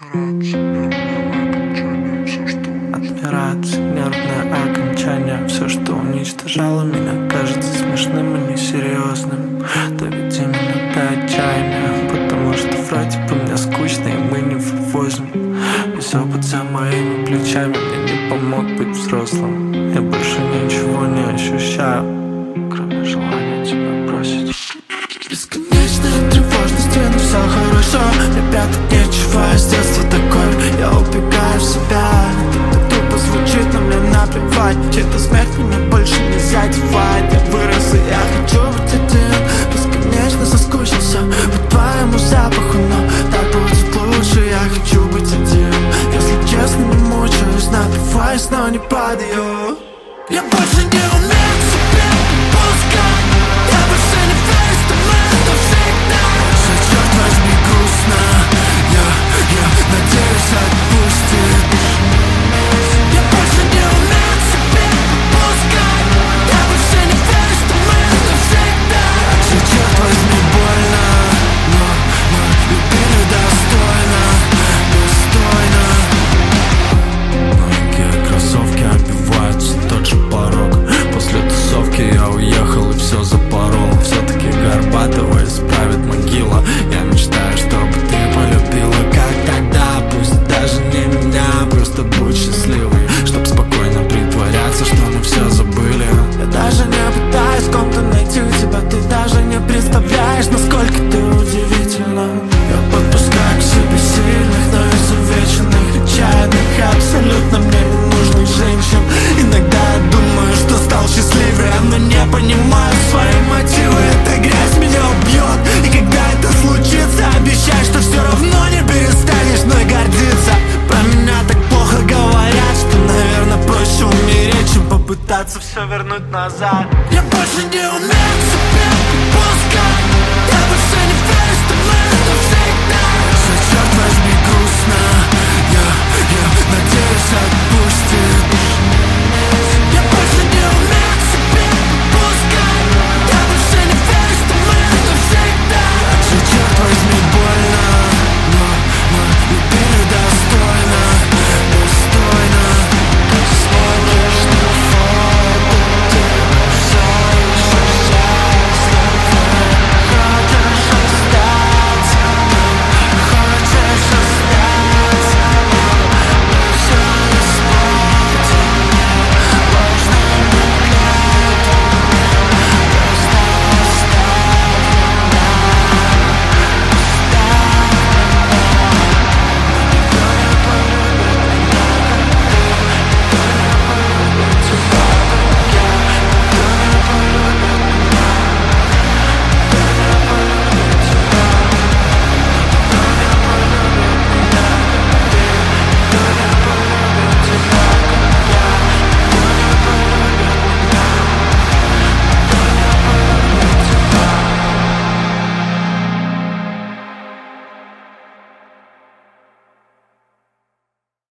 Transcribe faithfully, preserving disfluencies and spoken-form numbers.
Отмирается нервное окончание. Все, что уничтожало меня, кажется смешным и несерьезным. Да ведь именно до отчаяния, потому что вроде бы мне скучно, и мы не вывозим. Весь опыт за моими плечами мне не помог быть взрослым. Я больше ничего не ощущаю, кроме желания тебя бросить. Бесконечная тревожность, но все хорошо. Мне прятать нечего, с детства такой. Я убегаю в себя. Это тупо звучит, но мне наплевать. Чей-то смех меня больше не задевает. Я вырос, и я хочу быть один. Бесконечно соскучился по твоему запаху, но так будет лучше. Я хочу быть один. Если честно, не мучаюсь, напиваюсь, но не падаю. Я больше не умею себя пускать. Я больше не верю, что мы навсегда. Все, черт возьми, грустно. Я, я надеюсь, отпустит. Я больше не умею себя пускать. Я больше не верю, что мы навсегда. Все, черт возьми, больно. Но, но любили достойно, достойно. Новенькие кроссовки оббиваются тот же порог. После тусовки я уехал и все запорол. Все-таки Горбатова исправит могила. Я мечтаю, чтобы ты полюбила, как тогда. Пусть даже не меня, просто будь счастливой, чтоб спокойно притворяться, что мы все забыли. Я даже не пытаюсь в ком-то найти тебя. Ты даже не представляешь, насколько ты удивительна. Я подпускаю к себе сильных, но изувеченных, отчаянных, абсолютно мне ненужных женщин. Иногда я думаю, что стал счастливее, но не понимаю свои мотивы. Эта грязь меня убьет, и когда это случится, обещай, что все равно не перестанешь мной гордиться. Про меня так плохо говорят, что, наверное, проще умереть, чем попытаться все вернуть назад.